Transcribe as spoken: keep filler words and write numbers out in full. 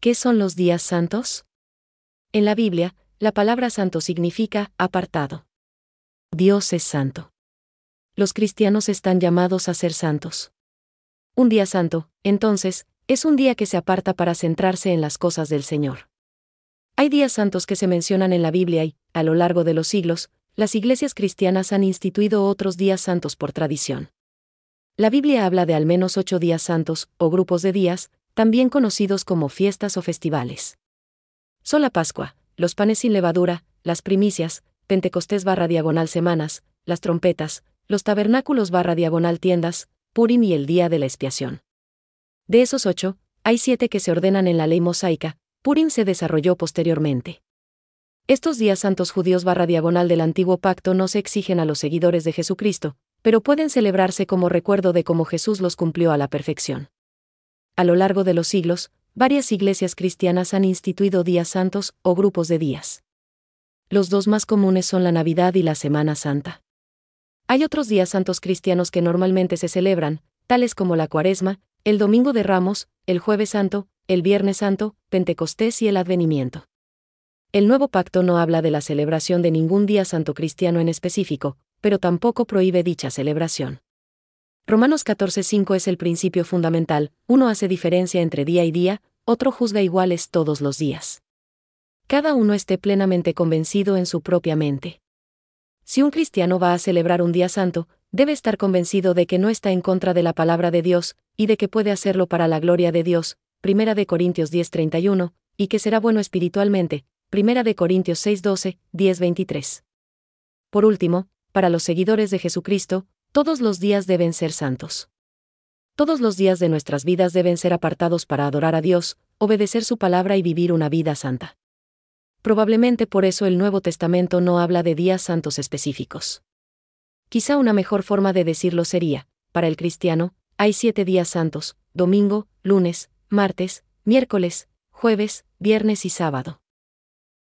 ¿Qué son los días santos? En la Biblia, la palabra santo significa apartado. Dios es santo. Los cristianos están llamados a ser santos. Un día santo, entonces, es un día que se aparta para centrarse en las cosas del Señor. Hay días santos que se mencionan en la Biblia y, a lo largo de los siglos, las iglesias cristianas han instituido otros días santos por tradición. La Biblia habla de al menos ocho días santos, o grupos de días, también conocidos como fiestas o festivales. Son la Pascua, los panes sin levadura, las primicias, Pentecostés barra diagonal semanas, las trompetas, los tabernáculos barra diagonal tiendas, Purim y el día de la expiación. De esos ocho, hay siete que se ordenan en la ley mosaica. Purim se desarrolló posteriormente. Estos días santos judíos barra diagonal del antiguo pacto no se exigen a los seguidores de Jesucristo, pero pueden celebrarse como recuerdo de cómo Jesús los cumplió a la perfección. A lo largo de los siglos, varias iglesias cristianas han instituido días santos o grupos de días. Los dos más comunes son la Navidad y la Semana Santa. Hay otros días santos cristianos que normalmente se celebran, tales como la Cuaresma, el Domingo de Ramos, el Jueves Santo, el Viernes Santo, Pentecostés y el Advenimiento. El Nuevo Pacto no habla de la celebración de ningún día santo cristiano en específico, pero tampoco prohíbe dicha celebración. Romanos catorce cinco es el principio fundamental: uno hace diferencia entre día y día, otro juzga iguales todos los días. Cada uno esté plenamente convencido en su propia mente. Si un cristiano va a celebrar un día santo, debe estar convencido de que no está en contra de la palabra de Dios, y de que puede hacerlo para la gloria de Dios, Primera de Corintios diez treinta y uno, y que será bueno espiritualmente, Primera de Corintios seis doce, diez veintitrés. Por último, para los seguidores de Jesucristo, todos los días deben ser santos. Todos los días de nuestras vidas deben ser apartados para adorar a Dios, obedecer su palabra y vivir una vida santa. Probablemente por eso el Nuevo Testamento no habla de días santos específicos. Quizá una mejor forma de decirlo sería: para el cristiano, hay siete días santos: domingo, lunes, martes, miércoles, jueves, viernes y sábado.